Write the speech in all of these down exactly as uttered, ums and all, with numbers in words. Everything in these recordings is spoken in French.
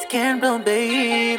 Skin blown, babe.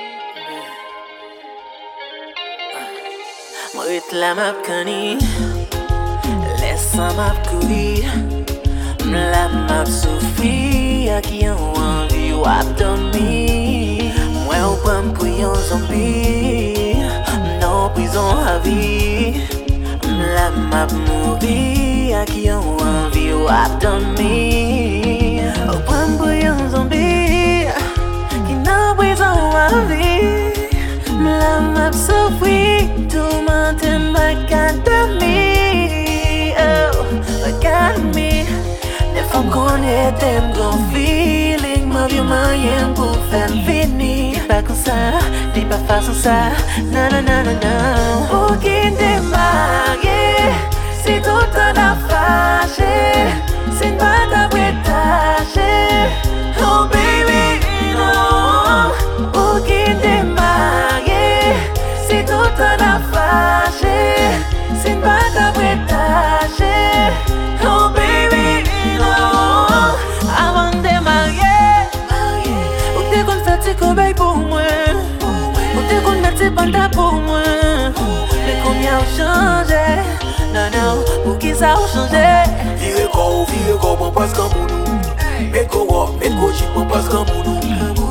Moi, la map cani. Laisse map courir. La map souffrir. À qui on envie ou à dormir. Moi, au pas m'pouiller en zombie. Non, prison à vie. La map mourir. À qui on envie ou à dormir. Au pas m'pouiller en zombie. Qui non, prison à vie. La map souffrir. Tout m'entend regarde me. Oh, regarde me. Les femmes connaissent un grand feeling. Ma vie moyen pour faire finir. Pas comme ça, dis pas façon ça. Non, non, non, non, non. Pour qui t'es marié, c'est tout le temps fâché. C'est pas ta prétachée. Oh baby, non. Pour qui t'es marié, c'est tout le temps fâché. C'est pas ta prétachée. Oh baby, non. Avant de marier, ou t'es qu'on fait tes cobayes pour moi. Ou t'es qu'on met tes bandes pour moi. Mais combien ont changé? Non, non, pour qui ça a changé? Vire corps, vire corps, bon passe comme nous. Mets corps, mets corps, chip, bon passe comme nous.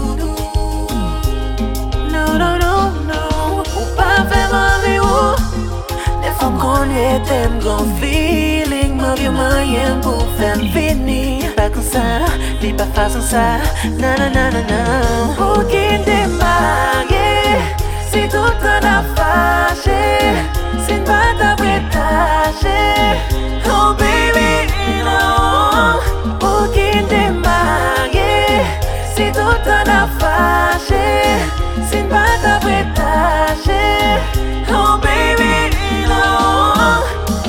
Non, non, non, non, ou pas faire ma vie ou. Les femmes connaissent un grand feeling. Ma vie moyen pour faire finir. Pas comme ça, dis pas façon ça. Non, non, non, non, non. Pour qui t'es marié, c'est tout le temps fâché. C'est pas ta prétachée. Oh baby, non. Pour qui t'es marié, c'est tout le temps fâché. C'est pas ta prétachée. Oh baby, non.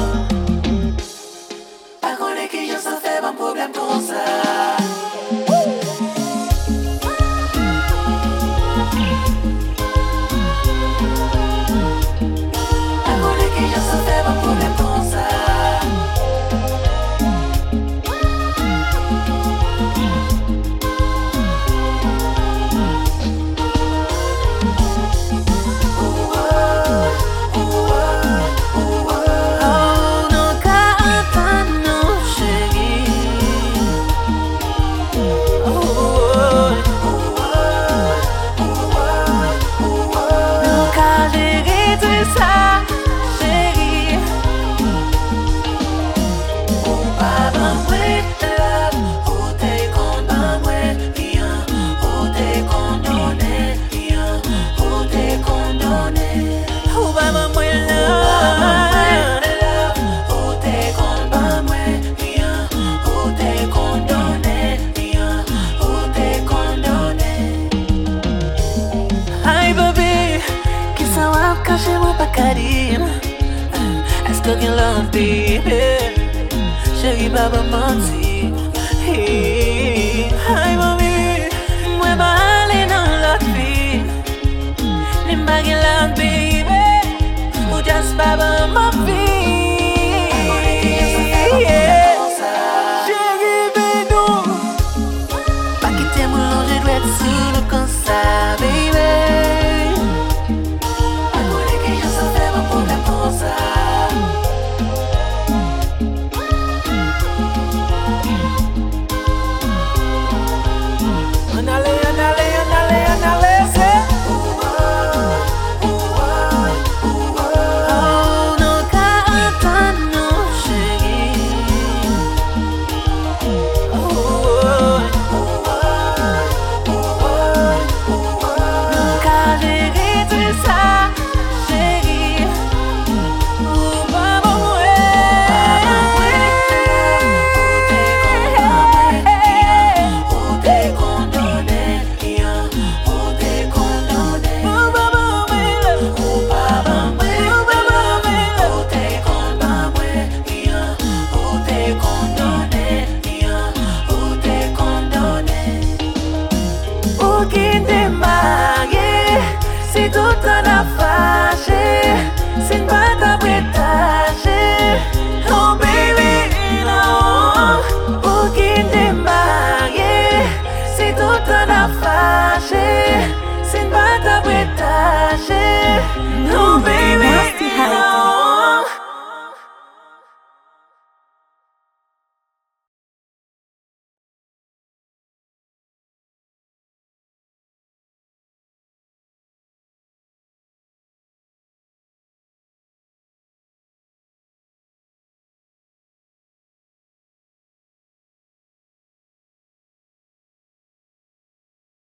Pas qu'on est qui je ça fait un problème comme ça. Cache-moi pas Karim. Est-ce que tu l'as baby? Chérie, pas va mentir. Hey, mami, moi pas aller dans l'autre vie. Les bagues là, baby. Ou just pas va mentir. Chérie, bédou. Pas quitter mon long, je dois être sous le comme ça, baby. Oh, no, lâcher, c'est pas ta prêtage. Non,